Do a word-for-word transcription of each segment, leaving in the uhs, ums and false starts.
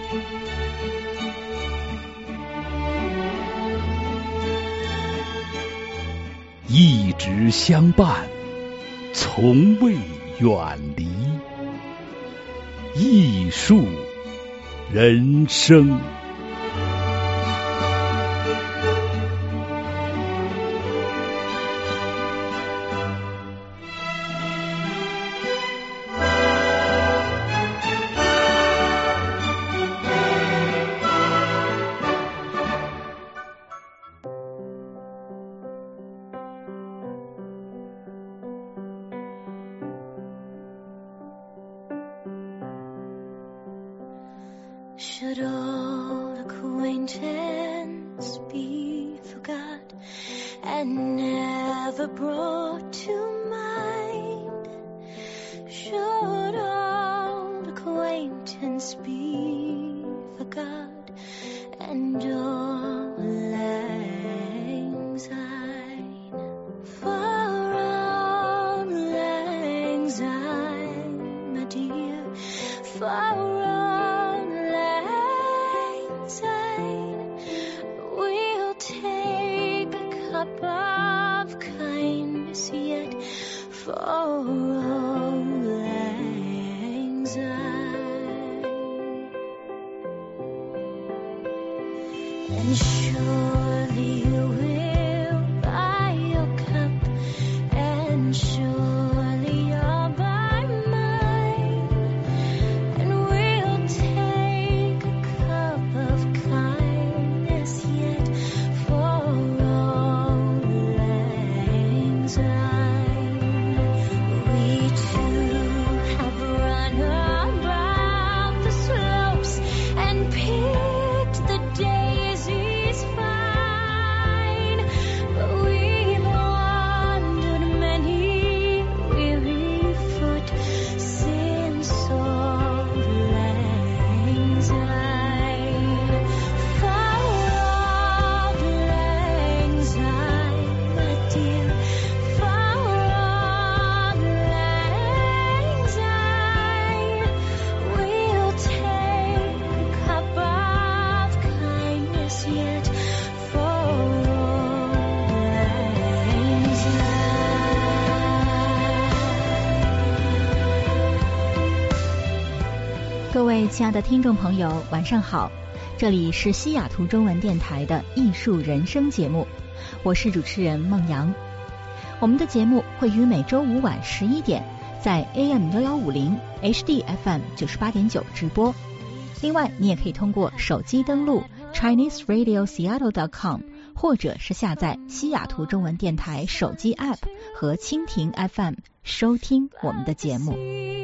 一直相伴，从未远离。艺术人生。 Should old acquaintance be forgot and never brought to mind? Should old acquaintance be forgot and all lang syne? For auld lang syne, my dear, for of kindness yet for auld lang syne. And surely you will buy your cup, and surely you'll buy mine, and we'll take a cup of kindness yet for we two have run about the slopes and picked the daisies fine, but we've wandered many weary foot since auld lang syne. For auld lang syne, my dear, 各位亲爱的听众朋友，晚上好，这里是西雅图中文电台的艺术人生节目，我是主持人孟阳。我们的节目会于每周五晚十一点在 A M 一一五零 H D F M 九十八点九 直播。另外，你也可以通过手机登录 Chinese Radio Seattle dot com， 或者是下载西雅图中文电台手機 App 和蜻蜓 F M 收聽我們的節目。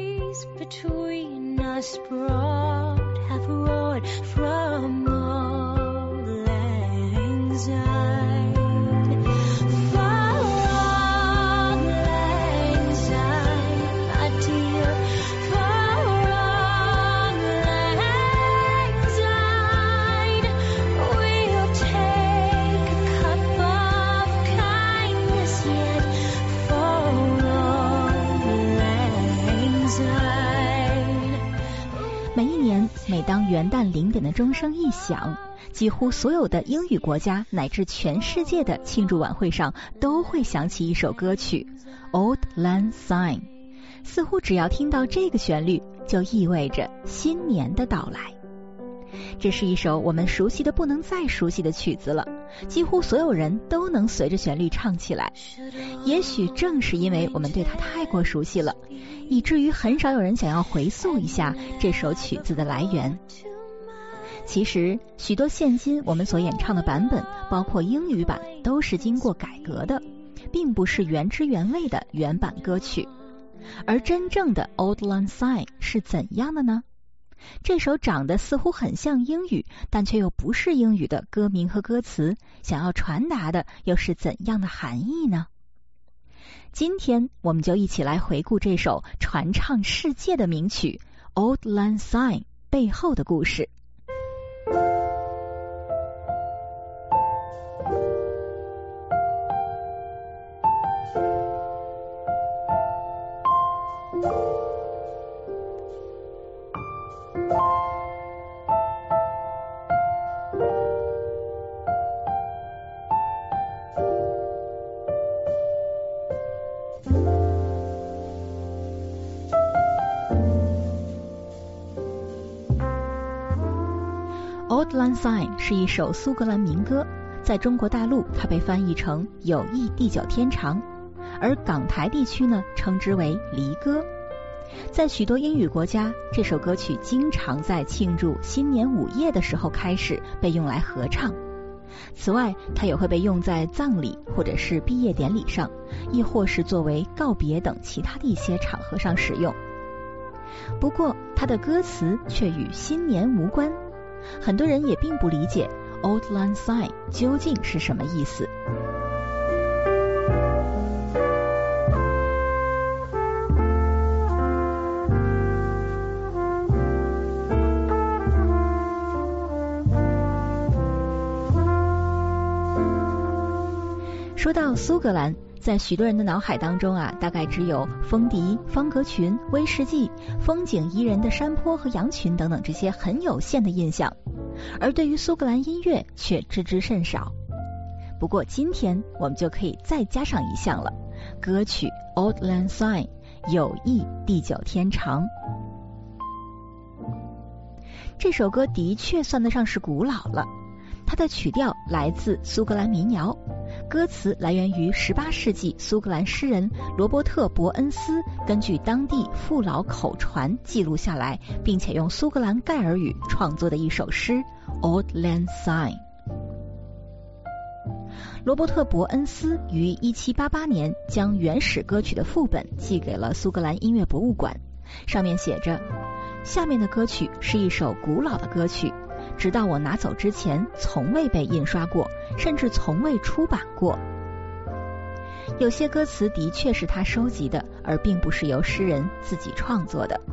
每当元旦零点的钟声一响，几乎所有的英语国家乃至全世界的庆祝晚会上都会响起一首歌曲 Auld Lang Syne， 似乎只要听到这个旋律，就意味着新年的到来。这是一首我们熟悉的不能再熟悉的曲子了，几乎所有人都能随着旋律唱起来。也许正是因为我们对它太过熟悉了，以至于很少有人想要回溯一下这首曲子的来源。其实许多现今我们所演唱的版本，包括英语版，都是经过改革的，并不是原汁原味的原版歌曲。而真正的 Auld Lang Syne 是怎样的呢？这首长得似乎很像英语，但却又不是英语的歌名和歌词，想要传达的又是怎样的含义呢？今天我们就一起来回顾这首传唱世界的名曲 Auld Lang Syne 背后的故事。 Auld Lang Syne 是一首苏格兰民歌，在中国大陆它被翻译成友谊地久天长，而港台地区呢称之为离歌。在许多英语国家，这首歌曲经常在庆祝新年午夜的时候开始被用来合唱。此外，它也会被用在葬礼或者是毕业典礼上，亦或是作为告别等其他的一些场合上使用。不过，它的歌词却与新年无关，很多人也并不理解 Auld Lang Syne 究竟是什么意思。说到苏格兰，在许多人的脑海当中啊，大概只有风笛、方格裙、威士忌、风景宜人的山坡和羊群等等这些很有限的印象，而对于苏格兰音乐却知之甚少。不过今天我们就可以再加上一项了，歌曲 Auld Lang Syne 友谊地久天长。这首歌的确算得上是古老了，它的曲调来自苏格兰民谣，歌词来源于十八世纪苏格兰诗人罗伯特·伯恩斯根据当地父老口传记录下来，并且用苏格兰盖尔语创作的一首诗 Auld Lang Syne。 罗伯特·伯恩斯于一七八八年将原始歌曲的副本寄给了苏格兰音乐博物馆，上面写着：下面的歌曲是一首古老的歌曲，直到我拿走之前从未被印刷过，甚至从未出版过。有些歌词的确是他收集的，而并不是由诗人自己创作的。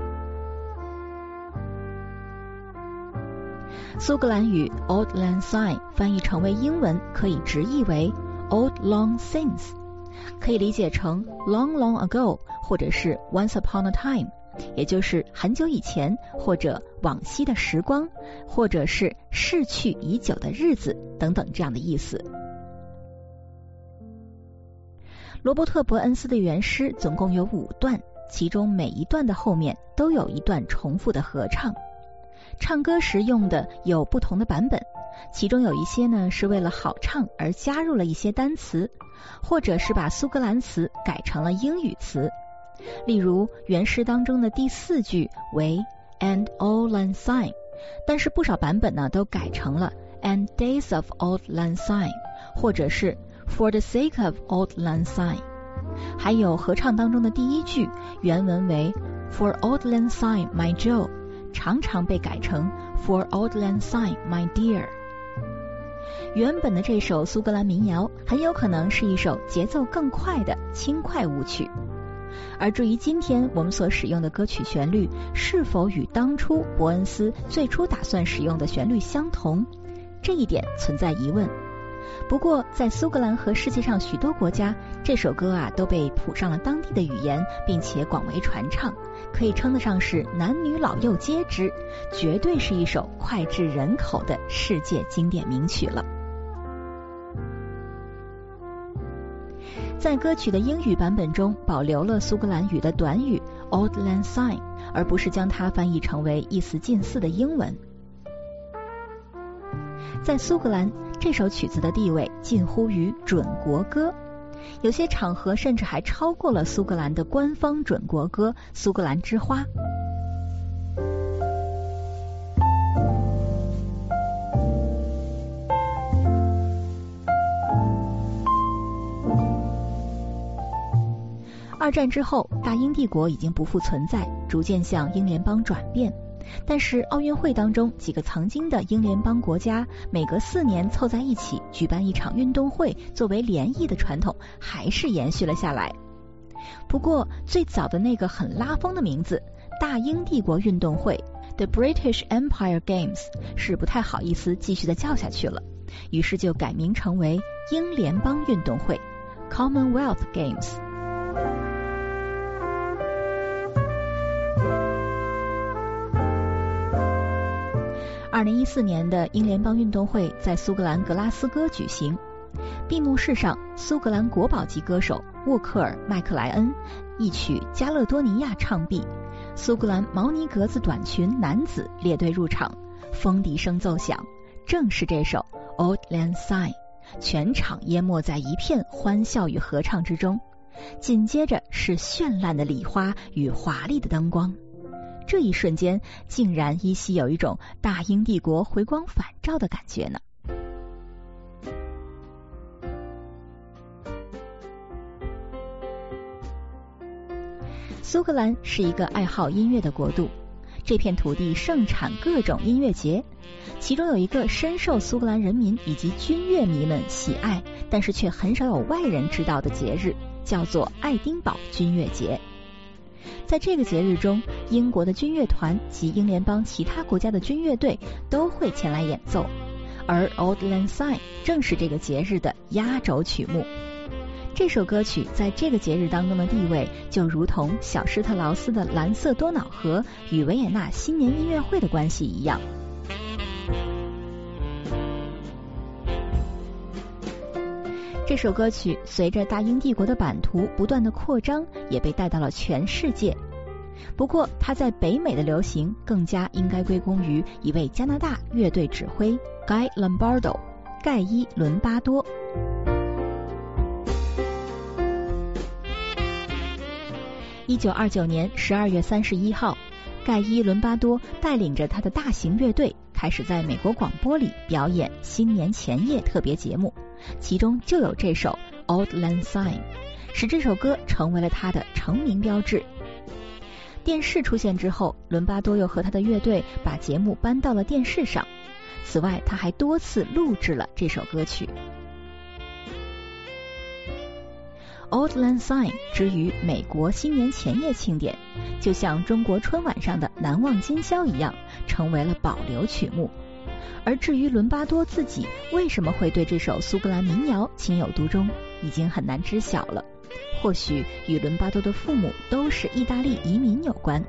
苏格兰语 Auld Lang Syne 翻译成为英文可以直译为 Old Long Since， 可以理解成 Long Long Ago 或者是 Once Upon a Time，也就是很久以前，或者往昔的时光，或者是逝去已久的日子等等这样的意思。罗伯特·伯恩斯的原诗总共有五段，其中每一段的后面都有一段重复的合唱。唱歌时用的有不同的版本，其中有一些呢是为了好唱而加入了一些单词，或者是把苏格兰词改成了英语词。例如原诗当中的第四句为 And Auld Lang Syne， 但是不少版本呢都改成了 And Days of Auld Lang Syne， 或者是 For the sake of Auld Lang Syne。 还有合唱当中的第一句原文为 For Auld Lang Syne my Joe， 常常被改成 For Auld Lang Syne my dear。 原本的这首苏格兰民谣很有可能是一首节奏更快的轻快舞曲，而至于今天我们所使用的歌曲旋律是否与当初伯恩斯最初打算使用的旋律相同，这一点存在疑问。不过在苏格兰和世界上许多国家，这首歌啊都被谱上了当地的语言，并且广为传唱，可以称得上是男女老幼皆知，绝对是一首脍炙人口的世界经典名曲了。在歌曲的英语版本中保留了苏格兰语的短语 Auld Lang Syne， 而不是将它翻译成为意思近似的英文。在苏格兰，这首曲子的地位近乎于准国歌，有些场合甚至还超过了苏格兰的官方准国歌苏格兰之花。二战之后，大英帝国已经不复存在，逐渐向英联邦转变。但是奥运会当中，几个曾经的英联邦国家每隔四年凑在一起举办一场运动会作为联谊的传统还是延续了下来。不过最早的那个很拉风的名字大英帝国运动会 The British Empire Games 是不太好意思继续的叫下去了，于是就改名成为英联邦运动会 Commonwealth Games。二零一四年的英联邦运动会在苏格兰格拉斯哥举行，闭幕式上，苏格兰国宝级歌手沃克尔·麦克莱恩一曲《加勒多尼亚》唱毕，苏格兰毛呢格子短裙男子列队入场，风笛声奏响， 正是这首 Auld Lang Syne， 全场淹没在一片欢笑与合唱之中。紧接着是绚烂的礼花与华丽的灯光，这一瞬间竟然依稀有一种大英帝国回光返照的感觉呢。苏格兰是一个爱好音乐的国度，这片土地盛产各种音乐节，其中有一个深受苏格兰人民以及军乐迷们喜爱，但是却很少有外人知道的节日，叫做爱丁堡军乐节。在这个节日中，英国的军乐团及英联邦其他国家的军乐队都会前来演奏，而 Auld Lang Syne 正是这个节日的压轴曲目。这首歌曲在这个节日当中的地位，就如同小施特劳斯的蓝色多瑙河与维也纳新年音乐会的关系一样。这首歌曲随着大英帝国的版图不断的扩张，也被带到了全世界。不过它在北美的流行更加应该归功于一位加拿大乐队指挥 Guy Lombardo 盖伊·伦巴多。一九二九年十二月三十一号，盖伊·伦巴多带领着他的大型乐队开始在美国广播里表演新年前夜特别节目，其中就有这首 Auld Lang Syne， 使这首歌成为了他的成名标志。电视出现之后，伦巴多又和他的乐队把节目搬到了电视上，此外他还多次录制了这首歌曲。Auld Lang Syne 之于美国新年前夜庆典，就像中国春晚上的难忘今宵一样，成为了保留曲目。而至于伦巴多自己为什么会对这首苏格兰民谣情有独钟，已经很难知晓了，或许与伦巴多的父母都是意大利移民有关。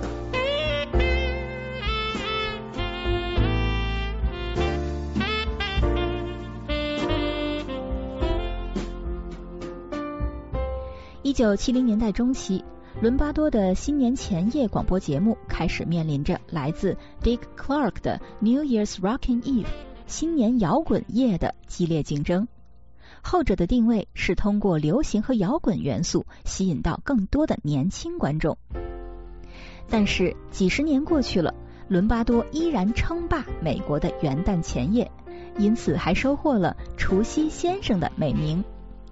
一九七零年代中期，伦巴多的新年前夜广播节目开始面临着来自 Dick Clark 的 New Year's Rockin' Eve 新年摇滚夜的激烈竞争。后者的定位是通过流行和摇滚元素吸引到更多的年轻观众。但是几十年过去了，伦巴多依然称霸美国的元旦前夜，因此还收获了除夕先生的美名。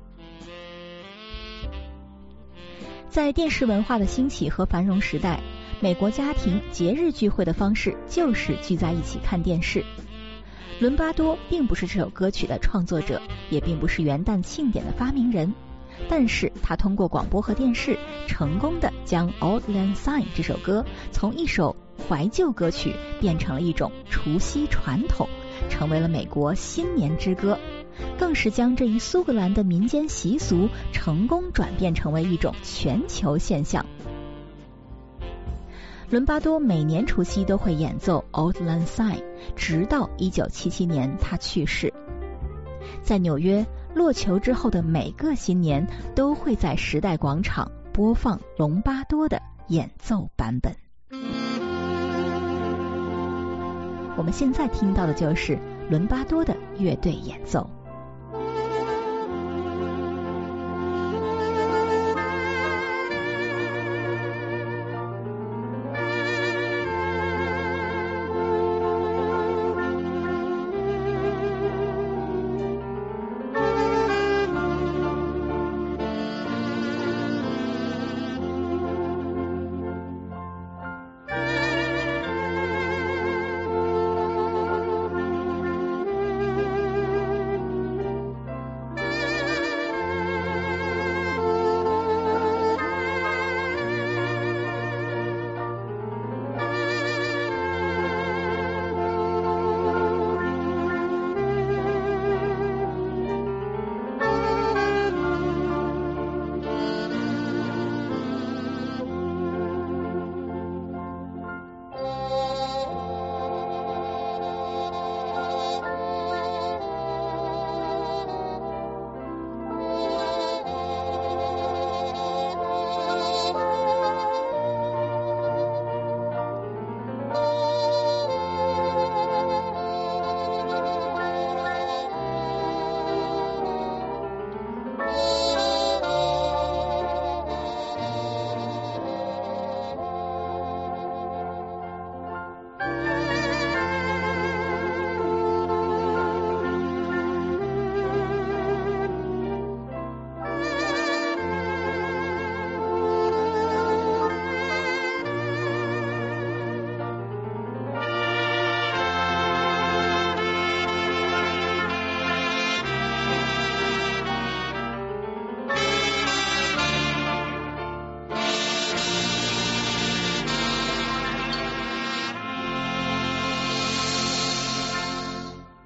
在电视文化的兴起和繁荣时代，美国家庭节日聚会的方式就是聚在一起看电视。伦巴多并不是这首歌曲的创作者，也并不是元旦庆典的发明人，但是他通过广播和电视成功的将 Auld Lang Syne 这首歌从一首怀旧歌曲变成了一种除夕传统，成为了美国新年之歌，更是将这一苏格兰的民间习俗成功转变成为一种全球现象。伦巴多每年除夕都会演奏 Auld Lang Syne， 直到一九七七年他去世。在纽约，落球之后的每个新年都会在时代广场播放隆巴多的演奏版本。我们现在听到的就是伦巴多的乐队演奏。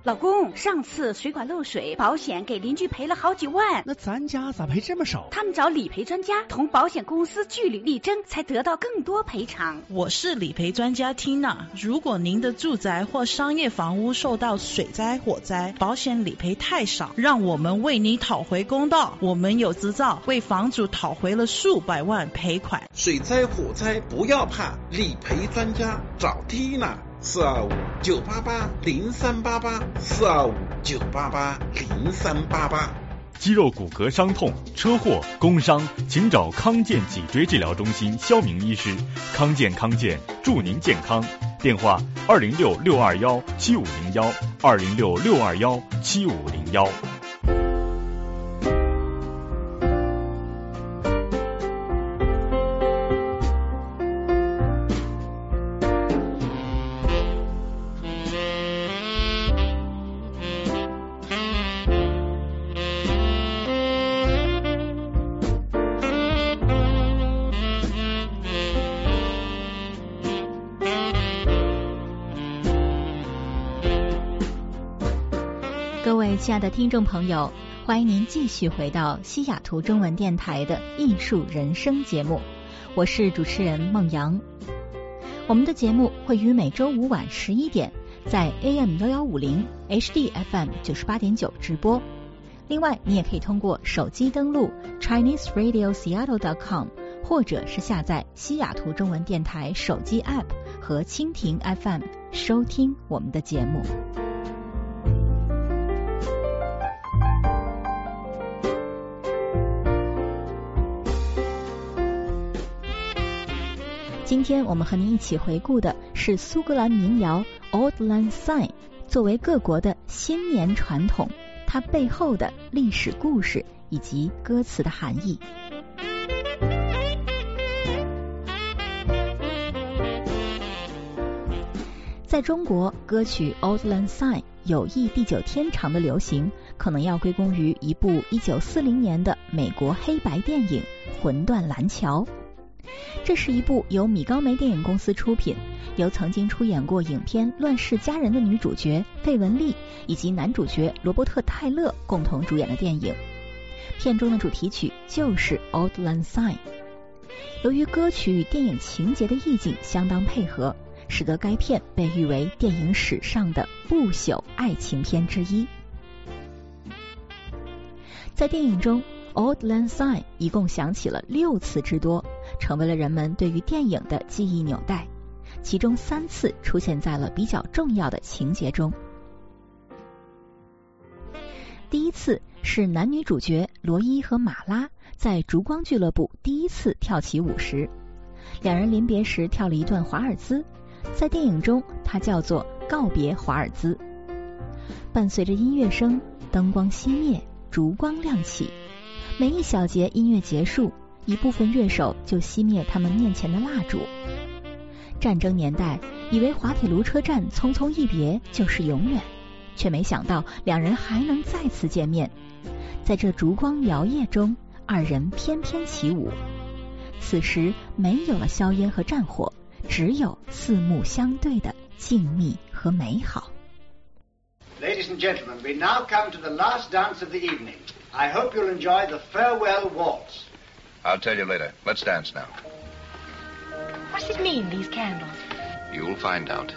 老公，上次水管漏水，保险给邻居赔了好几万， 那咱家咋赔这么少？ 他们找理赔专家同保险公司据理力争，才得到更多赔偿。 我是理赔专家 Tina， 如果您的住宅或商业房屋受到水灾、火灾，保险理赔太少，让我们为你讨回公道。我们有执照，为房主讨回了数百万赔款。 水灾、火灾不要怕，理赔专家找 Tina。四二五九八八零三八八，四二五九八八零三八八。 肌肉骨骼伤痛、车祸、工伤，请找康健脊椎治疗中心肖明医师。康健康健，祝您健康。电话：二零六六二幺七五零幺，二零六六二幺七五零幺。 各位亲爱的听众朋友，欢迎您继续回到西雅图中文电台的艺术人生节目，我是主持人孟阳。我们的节目会于每周五晚十一点在 A M 一一五零 H D F M 九十八点九 直播。另外，你也可以通过手机登录 Chinese Radio Seattle dot com， 或者是下载西雅图中文电台手机 App 和蜻蜓 F M 收听我们的节目。今天我们和您一起回顾的是苏格兰民谣 Auld Lang Syne， 作为各国的新年传统，它背后的历史故事以及歌词的含义。在中国，歌曲 Auld Lang Syne 有意地久天长的流行，可能要归功于一部一九四零年的美国黑白电影《魂断蓝桥》。这是一部由米高梅电影公司出品，由曾经出演过影片《乱世佳人》的女主角费雯丽以及男主角罗伯特·泰勒共同主演的电影。片中的主题曲就是《Auld Lang Syne》。由于歌曲与电影情节的意境相当配合，使得该片被誉为电影史上的不朽爱情片之一。在电影中， Auld Lang Syne 一共响起了六次之多，成为了人们对于电影的记忆纽带，其中三次出现在了比较重要的情节中。第一次是男女主角罗伊和马拉在烛光俱乐部第一次跳起舞时，两人临别时跳了一段华尔兹，在电影中它叫做告别华尔兹。伴随着音乐声，灯光熄灭，烛光亮起，每一小节音乐结束，一部分乐手就熄灭他们面前的蜡烛。战争年代，以为滑铁卢车站匆匆一别就是永远，却没想到两人还能再次见面。在这烛光摇曳中，二人翩翩起舞。此时没有了硝烟和战火，只有四目相对的静谧和美好。 Ladies and gentlemen, we now come to the last dance of the evening. I hope you'll enjoy the farewell waltz. I'll tell you later. Let's dance now. What's it mean, these candles? You'll find out.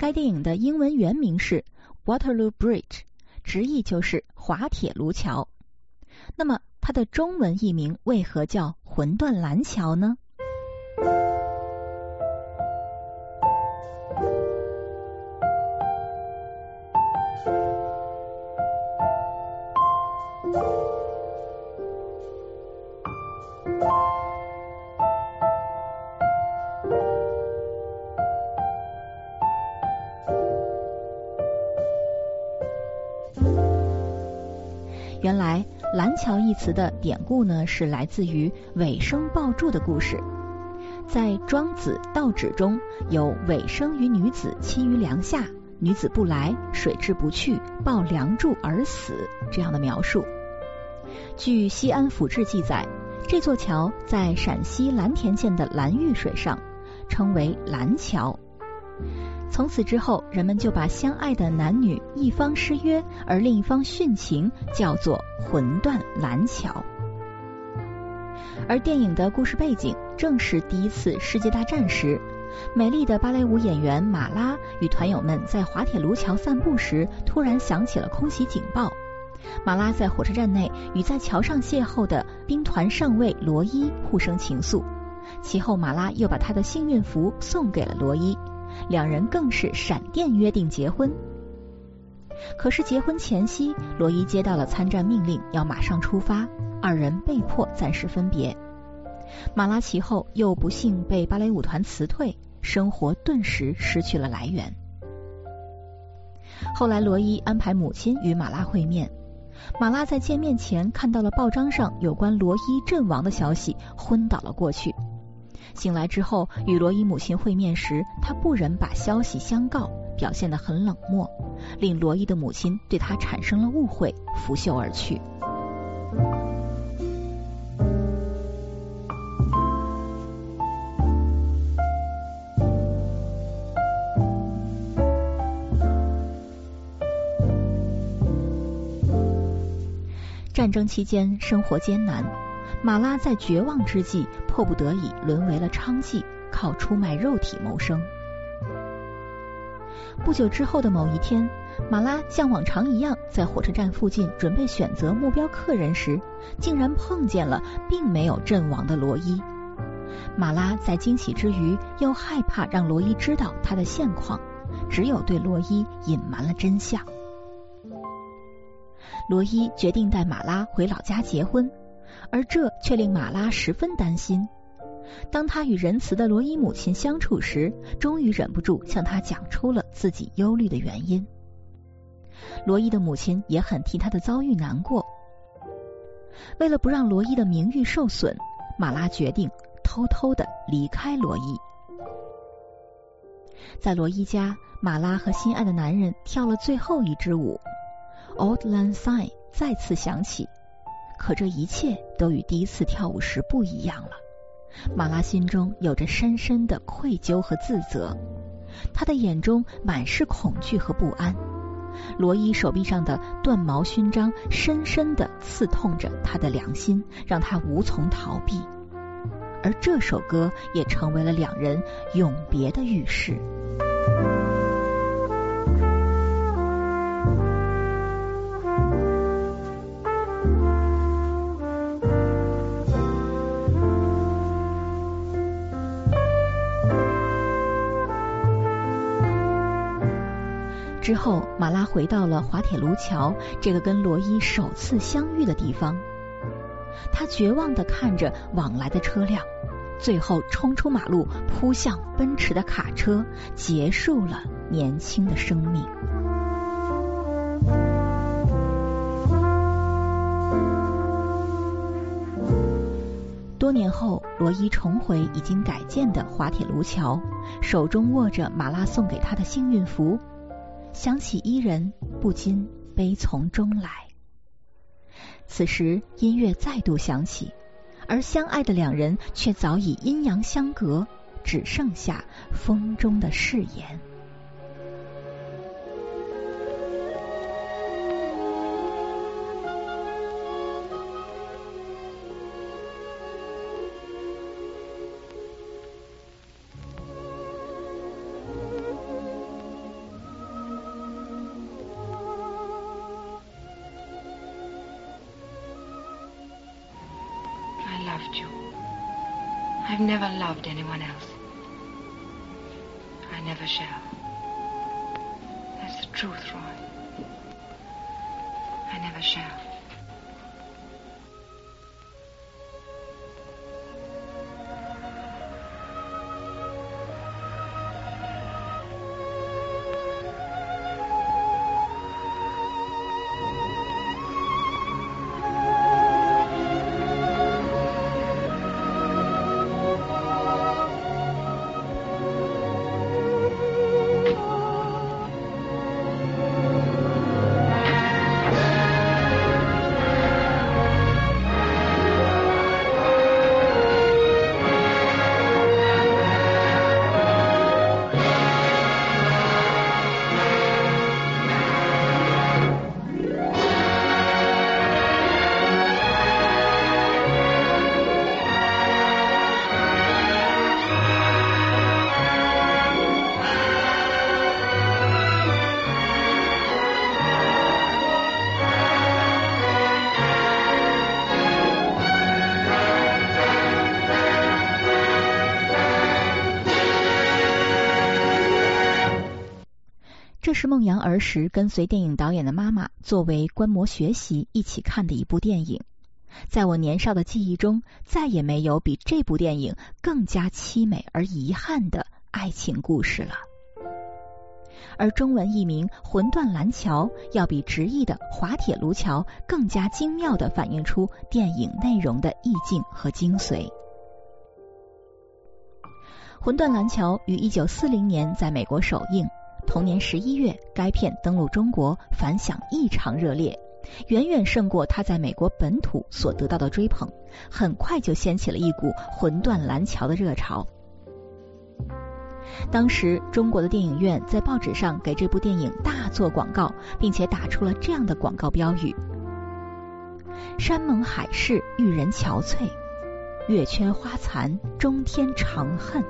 该电影的英文原名是 Waterloo Bridge， 直译就是滑铁卢桥。那么它的中文译名为何叫魂断蓝桥呢？原来蓝桥一词的典故呢，是来自于尾生抱柱的故事。在庄子道指中有尾生于女子栖于梁下，女子不来，水至不去，抱梁柱而死这样的描述。据西安府志记载，这座桥在陕西蓝田县的蓝玉水上，称为蓝桥。从此之后，人们就把相爱的男女一方失约而另一方殉情叫做魂断蓝桥。而电影的故事背景正是第一次世界大战时，美丽的芭蕾舞演员马拉与团友们在滑铁卢桥散步时，突然响起了空袭警报。马拉在火车站内与在桥上邂逅的兵团上尉罗伊互生情愫，其后马拉又把他的幸运符送给了罗伊，两人更是闪电约定结婚。可是结婚前夕，罗伊接到了参战命令，要马上出发，二人被迫暂时分别。马拉其后又不幸被芭蕾舞团辞退，生活顿时失去了来源。后来罗伊安排母亲与马拉会面，马拉在见面前看到了报章上有关罗伊阵亡的消息，昏倒了过去。醒来之后与罗伊母亲会面时，他不忍把消息相告，表现得很冷漠，令罗伊的母亲对他产生了误会，拂袖而去。战争期间生活艰难，马拉在绝望之际迫不得已沦为了娼妓，靠出卖肉体谋生。不久之后的某一天，马拉像往常一样在火车站附近准备选择目标客人时，竟然碰见了并没有阵亡的罗伊。马拉在惊喜之余又害怕让罗伊知道他的现况，只有对罗伊隐瞒了真相。罗伊决定带马拉回老家结婚，而这却令马拉十分担心。当他与仁慈的罗伊母亲相处时，终于忍不住向他讲出了自己忧虑的原因。罗伊的母亲也很替他的遭遇难过。为了不让罗伊的名誉受损，马拉决定偷偷地离开罗伊。在罗伊家，马拉和心爱的男人跳了最后一支舞， Auld Lang Syne 再次响起，可这一切都与第一次跳舞时不一样了。马拉心中有着深深的愧疚和自责，他的眼中满是恐惧和不安。罗伊手臂上的断毛勋章深深地刺痛着他的良心，让他无从逃避。而这首歌也成为了两人永别的预示。之后，马拉回到了滑铁卢桥，这个跟罗伊首次相遇的地方。他绝望地看着往来的车辆，最后冲出马路，扑向奔驰的卡车，结束了年轻的生命。多年后，罗伊重回已经改建的滑铁卢桥，手中握着马拉送给他的幸运符，想起伊人，不禁悲从中来。此时音乐再度响起，而相爱的两人却早已阴阳相隔，只剩下风中的誓言。 I've never loved anyone else. I never shall. That's the truth, Roy. I never shall. 这是孟阳儿时跟随电影导演的妈妈作为观摩学习一起看的一部电影。在我年少的记忆中，再也没有比这部电影更加凄美而遗憾的爱情故事了。而中文译名《魂断蓝桥》要比直译的《滑铁卢桥》更加精妙地反映出电影内容的意境和精髓。《魂断蓝桥》于一九四零年在美国首映，同年十一月，该片登陆中国，反响异常热烈，远远胜过它在美国本土所得到的追捧，很快就掀起了一股魂断蓝桥的热潮。当时中国的电影院在报纸上给这部电影大做广告，并且打出了这样的广告标语：山盟海誓，遇人憔悴，月缺花残，中天长恨。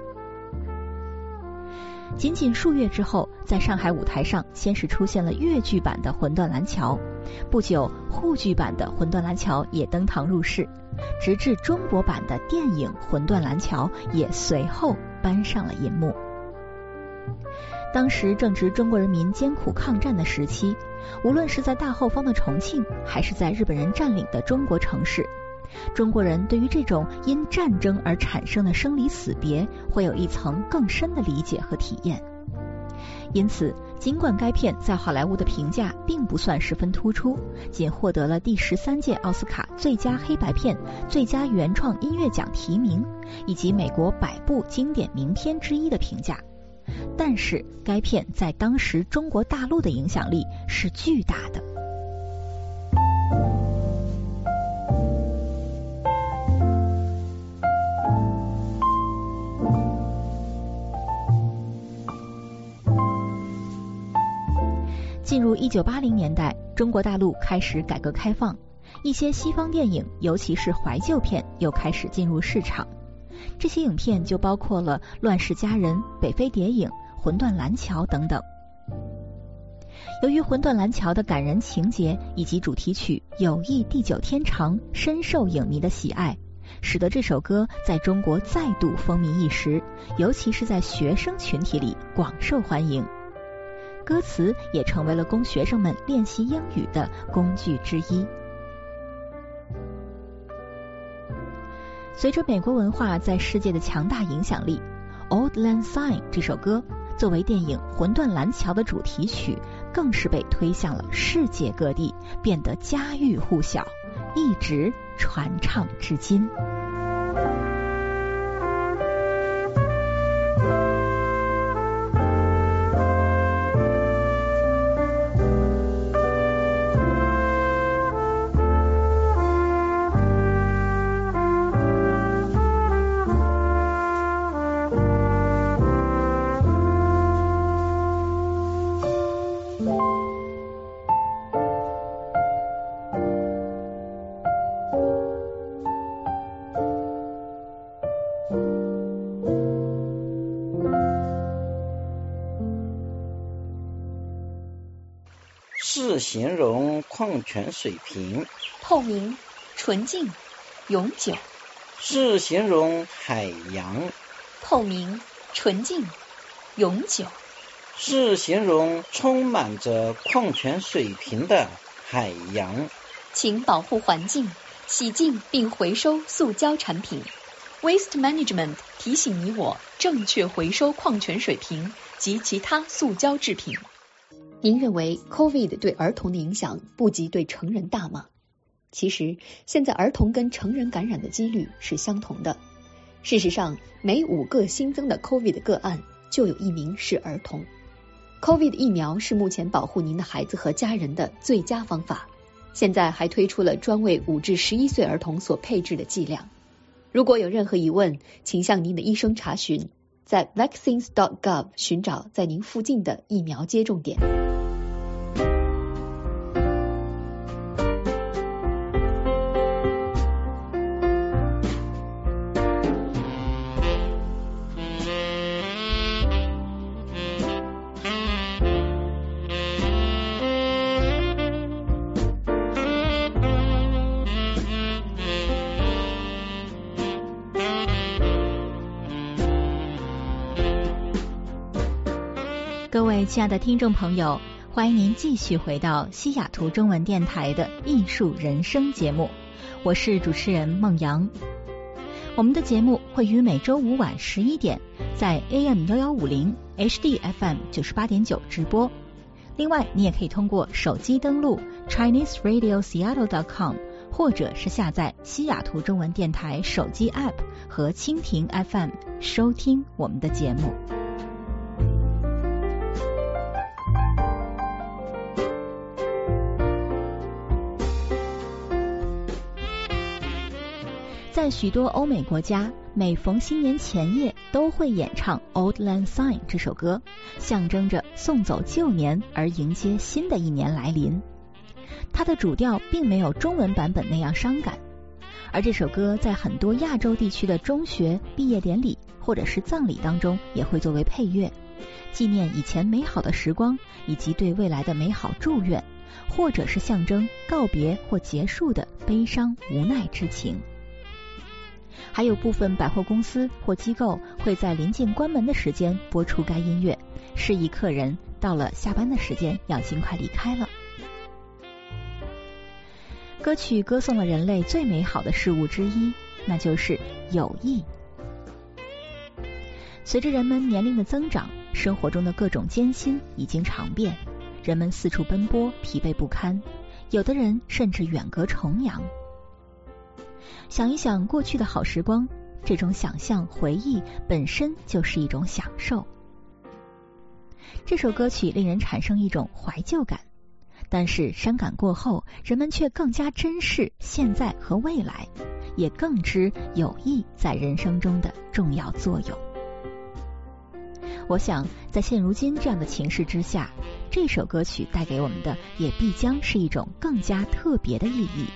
仅仅数月之后，在上海舞台上先是出现了粤剧版的《魂断蓝桥》，不久沪剧版的《魂断蓝桥》也登堂入室，直至中国版的电影《魂断蓝桥》也随后搬上了银幕。当时正值中国人民艰苦抗战的时期，无论是在大后方的重庆，还是在日本人占领的中国城市，中国人对于这种因战争而产生的生离死别会有一层更深的理解和体验。因此，尽管该片在好莱坞的评价并不算十分突出，仅获得了第十三届奥斯卡最佳黑白片、最佳原创音乐奖提名，以及美国百部经典名片之一的评价，但是该片在当时中国大陆的影响力是巨大的。进入一九八零年代，中国大陆开始改革开放，一些西方电影，尤其是怀旧片又开始进入市场。这些影片就包括了《乱世佳人》、《北非谍影》、《魂断蓝桥》等等。由于《魂断蓝桥》的感人情节以及主题曲《友谊地久天长》深受影迷的喜爱，使得这首歌在中国再度风靡一时，尤其是在学生群体里广受欢迎。歌词也成为了供学生们练习英语的工具之一。随着美国文化在世界的强大影响力，《Auld Lang Syne》这首歌作为电影《魂断蓝桥》的主题曲，更是被推向了世界各地，变得家喻户晓，一直传唱至今。 是形容矿泉水瓶， 透明、纯净、永久。 是形容海洋。 透明、纯净、永久。 是形容充满着矿泉水瓶的海洋。 请保护环境，洗净并回收塑胶产品。Waste Management 提醒你我正确回收矿泉水瓶及其他塑胶制品。您认为 COVID 对儿童的影响不及对成人大吗？其实，现在儿童跟成人感染的几率是相同的。事实上，每五个新增的 COVID 个案就有一名是儿童。COVID 疫苗是目前保护您的孩子和家人的最佳方法。现在还推出了专为五至十一岁儿童所配置的剂量。如果有任何疑问，请向您的医生查询，在 vaccines dot gov 寻找在您附近的疫苗接种点。各位亲爱的听众朋友，欢迎您继续回到西雅图中文电台的艺术人生节目，我是主持人孟阳。我们的节目会于每周五晚十一点在 A M 一一五零 H D F M 九十八点九 直播。另外，你也可以通过手机登录 Chinese Radio Seattle dot com， 或者是下载西雅图中文电台手机 App 和蜻蜓 F M 收听我们的节目。在许多欧美国家，每逢新年前夜都会演唱《Auld Lang Syne》这首歌，象征着送走旧年而迎接新的一年来临。它的主调并没有中文版本那样伤感，而这首歌在很多亚洲地区的中学毕业典礼或者是葬礼当中也会作为配乐，纪念以前美好的时光以及对未来的美好祝愿，或者是象征告别或结束的悲伤无奈之情。还有部分百货公司或机构会在临近关门的时间播出该音乐，示意客人到了下班的时间要尽快离开了。歌曲歌颂了人类最美好的事物之一，那就是友谊。随着人们年龄的增长，生活中的各种艰辛已经常变，人们四处奔波，疲惫不堪，有的人甚至远隔重洋。想一想过去的好时光，这种想象回忆本身就是一种享受。这首歌曲令人产生一种怀旧感，但是伤感过后，人们却更加珍视现在和未来，也更知友谊在人生中的重要作用。我想在现如今这样的情势之下，这首歌曲带给我们的也必将是一种更加特别的意义。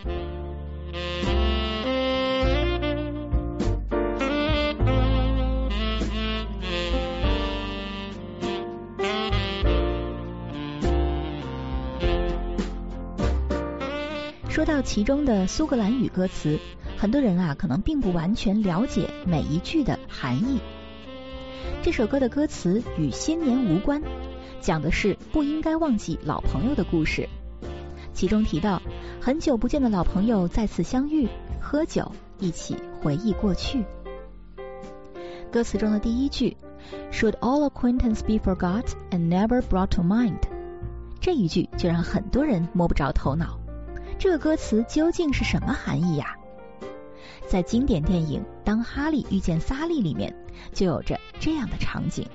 说到其中的苏格兰语歌词，很多人啊可能并不完全了解每一句的含义。这首歌的歌词与新年无关，讲的是不应该忘记老朋友的故事。其中提到很久不见的老朋友再次相遇，喝酒一起回忆过去。歌词中的第一句 Should all acquaintance be forgot and never brought to mind， 这一句就让很多人摸不着头脑，这个歌词究竟是什么含义呀？在经典电影《当哈利遇见萨利》里面就有着这样的场景。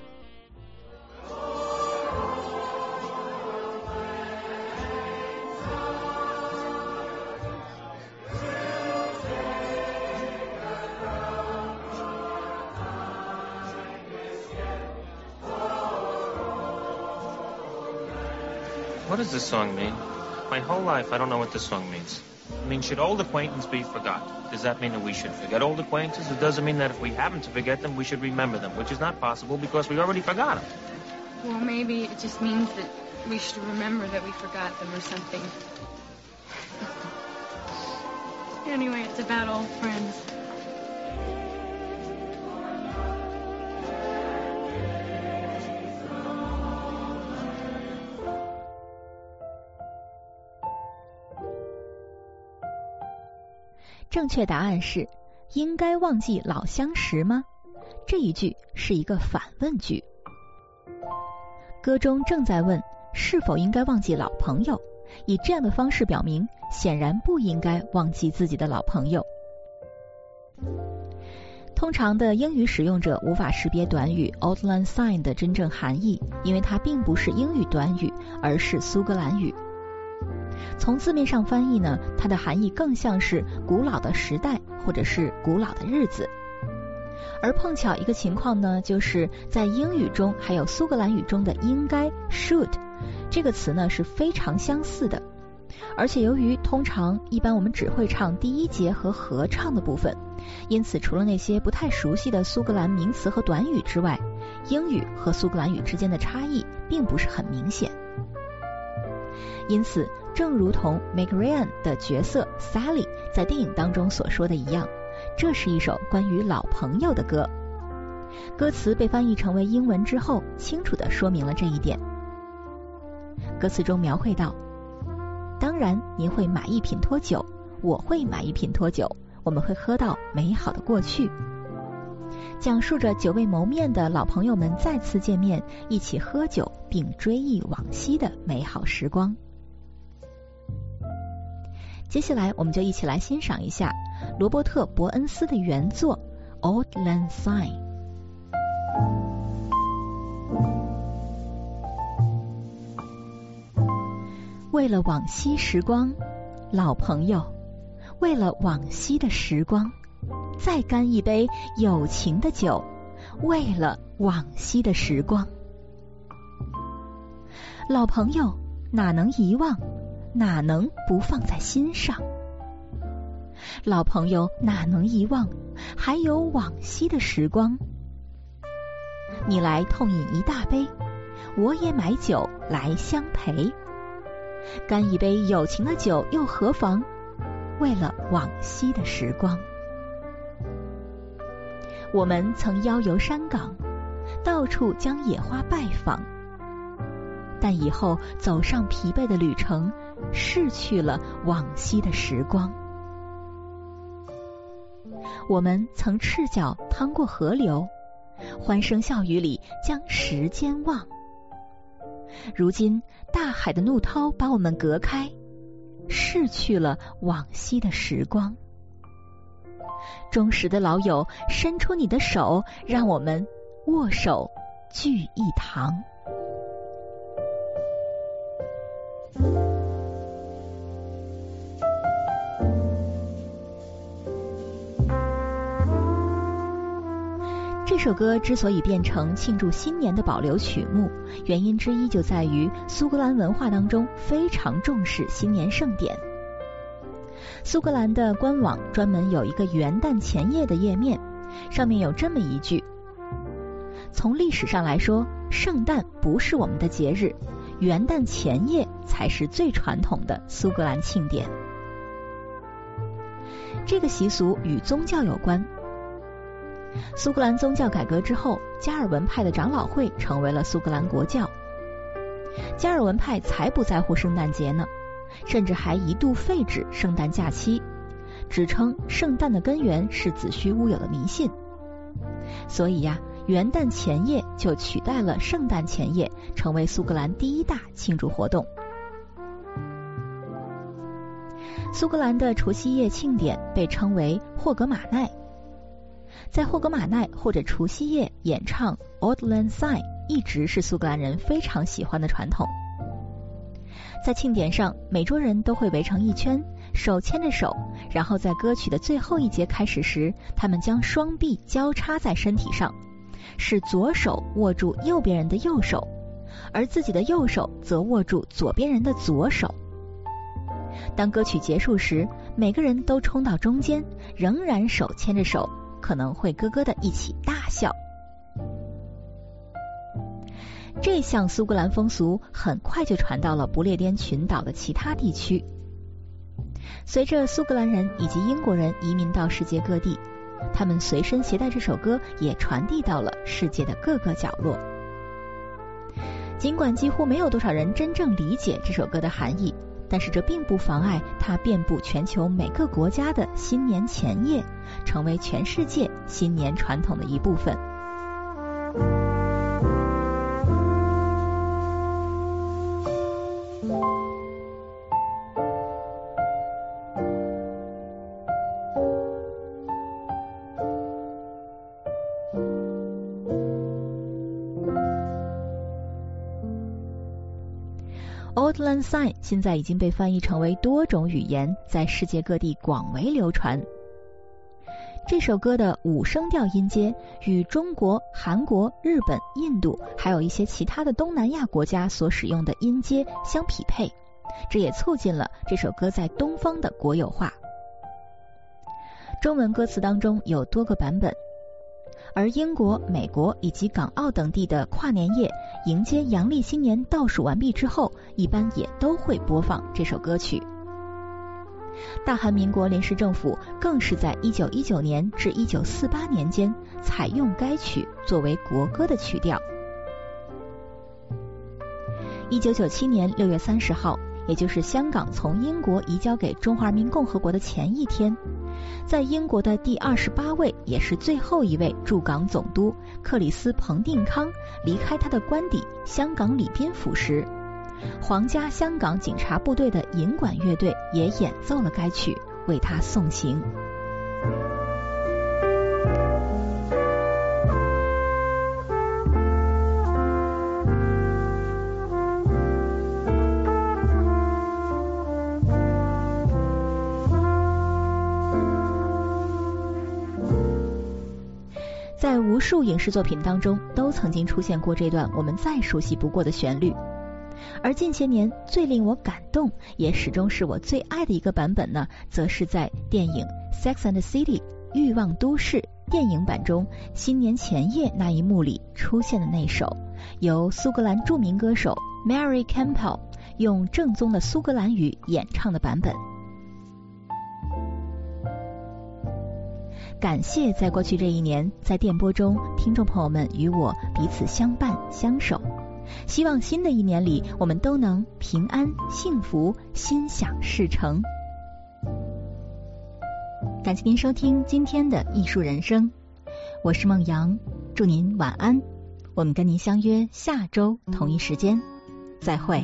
What does this song mean? My whole life, I don't know what this song means. I mean, should old acquaintance be forgot? Does that mean that we should forget old acquaintances? It doesn't mean that if we happen to forget them, we should remember them, which is not possible because we already forgot them. Well, maybe it just means that we should remember that we forgot them or something. Anyway, it's about old friends. 正确答案是应该忘记老相识吗？这一句是一个反问句。歌中正在问是否应该忘记老朋友，以这样的方式表明显然不应该忘记自己的老朋友。通常的英语使用者无法识别短语 Auld Lang Syne 的真正含义，因为它并不是英语短语，而是苏格兰语。从字面上翻译呢，它的含义更像是古老的时代或者是古老的日子。而碰巧一个情况呢，就是在英语中还有苏格兰语中的应该 should 这个词呢是非常相似的。而且由于通常一般我们只会唱第一节和合唱的部分，因此除了那些不太熟悉的苏格兰名词和短语之外，英语和苏格兰语之间的差异并不是很明显。因此正如同 Meg Ryan 的角色 Sally 在电影当中所说的一样，这是一首关于老朋友的歌。歌词被翻译成为英文之后，清楚地说明了这一点。歌词中描绘到，当然您会买一品脱酒，我会买一品脱酒，我们会喝到美好的过去，讲述着久未谋面的老朋友们再次见面，一起喝酒并追忆往昔的美好时光。接下来我们就一起来欣赏一下罗伯特·伯恩斯的原作 Auld Lang Syne。 为了往昔时光，老朋友，为了往昔的时光，再干一杯友情的酒，为了往昔的时光。老朋友哪能遗忘，哪能不放在心上？老朋友哪能遗忘，还有往昔的时光。你来痛饮一大杯，我也买酒来相陪。干一杯友情的酒又何妨？为了往昔的时光。我们曾邀游山岗，到处将野花拜访，但以后走上疲惫的旅程，逝去了往昔的时光。我们曾赤脚趟过河流，欢声笑语里将时间忘。如今大海的怒涛把我们隔开，逝去了往昔的时光。忠实的老友，伸出你的手，让我们握手聚一堂。这首歌之所以变成庆祝新年的保留曲目，原因之一就在于苏格兰文化当中非常重视新年盛典。苏格兰的官网专门有一个元旦前夜的页面，上面有这么一句：从历史上来说，圣诞不是我们的节日，元旦前夜才是最传统的苏格兰庆典。这个习俗与宗教有关。苏格兰宗教改革之后，加尔文派的长老会成为了苏格兰国教。加尔文派才不在乎圣诞节呢，甚至还一度废止圣诞假期，指称圣诞的根源是子虚乌有的迷信。所以呀，元旦前夜就取代了圣诞前夜，成为苏格兰第一大庆祝活动。苏格兰的除夕夜庆典被称为霍格马奈。在霍格马奈或者除夕夜演唱 Auld Lang Syne 一直是苏格兰人非常喜欢的传统。在庆典上，每桌人都会围成一圈，手牵着手，然后在歌曲的最后一节开始时，他们将双臂交叉在身体上，使左手握住右边人的右手，而自己的右手则握住左边人的左手。当歌曲结束时，每个人都冲到中间，仍然手牵着手，可能会咯咯的一起大笑。这项苏格兰风俗很快就传到了不列颠群岛的其他地区。随着苏格兰人以及英国人移民到世界各地， 他们随身携带这首歌，也传递到了世界的各个角落。尽管几乎没有多少人真正理解这首歌的含义，但是这并不妨碍它遍布全球每个国家的新年前夜，成为全世界新年传统的一部分。Auld Lang Syne 现在已经被翻译成为多种语言，在世界各地广为流传。这首歌的五声调音阶与中国、韩国、日本、印度还有一些其他的东南亚国家所使用的音阶相匹配，这也促进了这首歌在东方的国有化。中文歌词当中有多个版本，而英国、美国以及港澳等地的跨年夜迎接阳历新年倒数完毕之后，一般也都会播放这首歌曲。大韩民国临时政府更是在一九一九年至一九四八年间采用该曲作为国歌的曲调。一九九七年六月三十号，也就是香港从英国移交给中华人民共和国的前一天，在英国的第二十八位也是最后一位驻港总督克里斯·彭定康离开他的官邸香港礼宾府时，皇家香港警察部队的银管乐队也演奏了该曲，为他送行。在无数影视作品当中都曾经出现过这段我们再熟悉不过的旋律，而近些年最令我感动也始终是我最爱的一个版本呢，则是在电影 Sex and the City 欲望都市电影版中新年前夜那一幕里出现的那首由苏格兰著名歌手 Mary Campbell 用正宗的苏格兰语演唱的版本。感谢在过去这一年，在电波中听众朋友们与我彼此相伴相守，希望新的一年里我们都能平安幸福，心想事成。感谢您收听今天的艺术人生，我是孟阳，祝您晚安，我们跟您相约下周同一时间再会。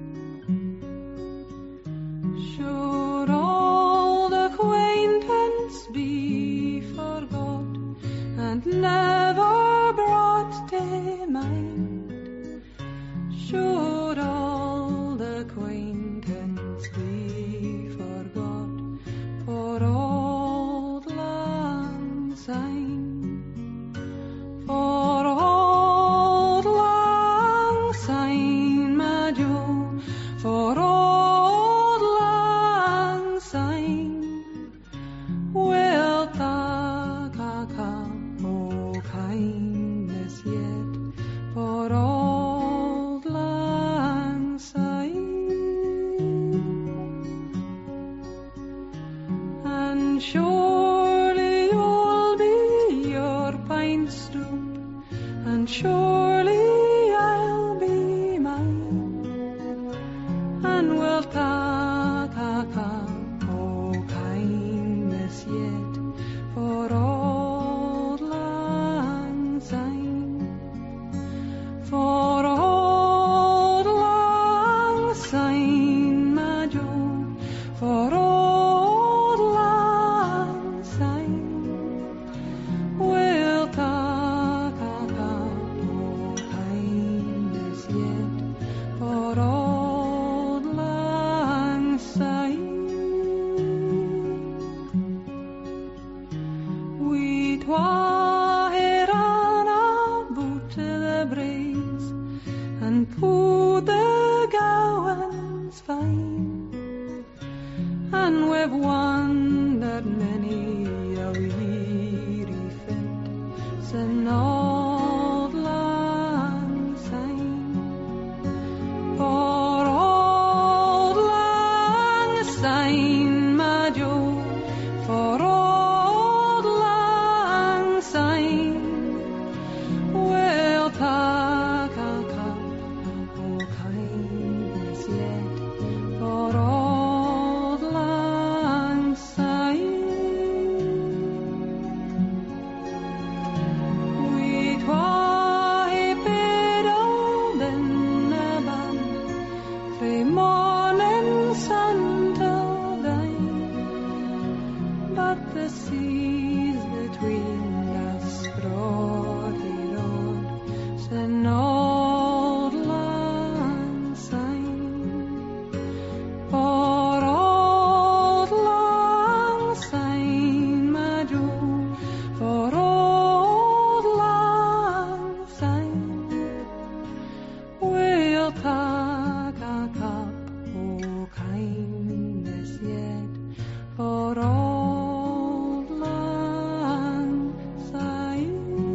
Never brought to mind, should old acquaintance be forgot for Auld Lang Syne, for Auld Lang Syne, my Jo, for Auld Lang Syne, wilt thou come kindness yet for Auld Lang Syne, and surely you'll be your pine stoop, and surely I'll be mine, and we'll talk oh kindness yet for Auld Lang Syne, for Auld Lang Syne, my Jo, for Auld Lang Syne, we'll talk oh kindness yet for Auld Lang Syne. We twa hae ran aboot the braes and pu'd the gowans fine, and we've wandered many a weary fit sin' Auld Lang Syne, for Auld Lang Syne, my Jo, for Auld Lang seas between us, Rod, Rod, sen old lang syne. For old lang syne, my Joe, for old lang syne, we'll take a cup o' kindness yet, for old lang syne.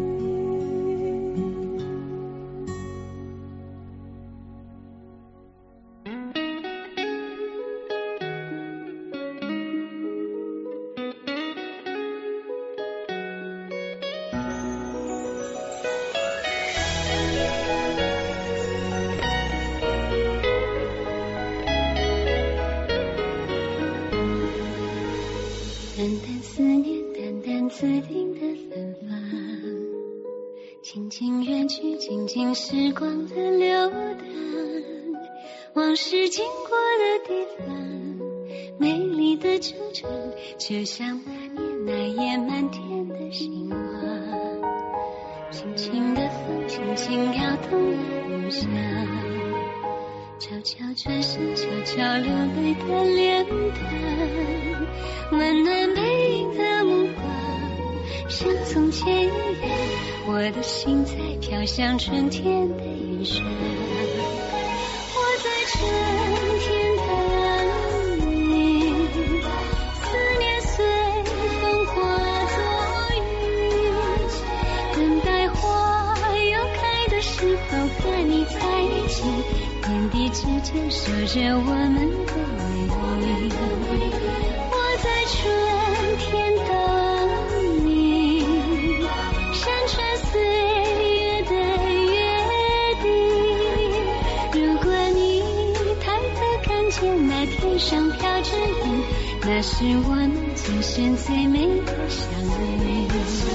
淡淡思念，淡淡自定的芬芳，静静远去，静静时光的流淌，往事经过的地方，美丽的惆怅，就像那年那夜漫天的星光，轻轻的风，轻轻摇动了梦想，悄悄转身，悄悄流泪的脸庞，温暖背影的目光，像从前一样，我的心在飘向春天的云上，我在春天等你，思念随风化作雨，等待花又开的时候和你在一起，天地之间守着我们的美丽，我在春天等你，山川岁月的约定，如果你抬头看见那天上飘着云，那是我们今生最美的相遇。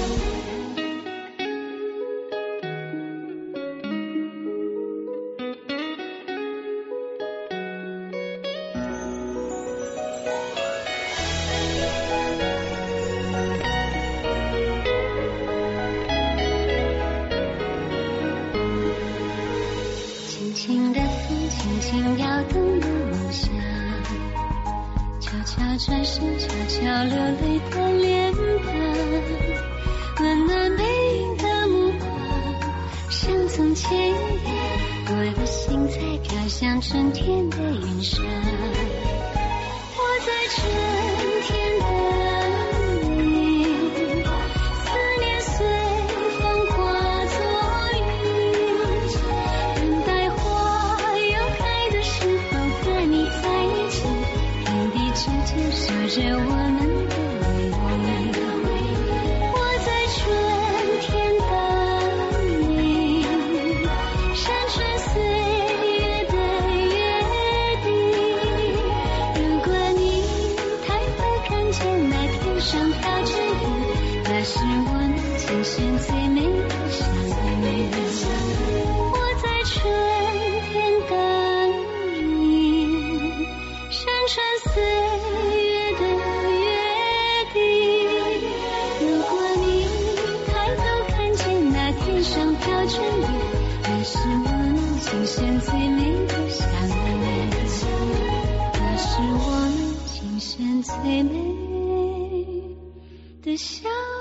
轻轻的风，轻轻摇动的梦想，悄悄转身，悄悄流泪的脸庞，温暖背影的目光，像从前一样，我的心在飘向春天的云上，我在春天等你，思念随风化作雨，等待花又开的时候和你在一起，天地之间守着我们的美丽，我在春天等你，山川岁月的约定，如果你抬头看见那天上飘着云，那是我们今生最美的相遇，我在春天等你，山川岁月的约定，如果你抬头看见那天上飘着云，那是我们今生最美的相遇，那是我们今生最美的相遇。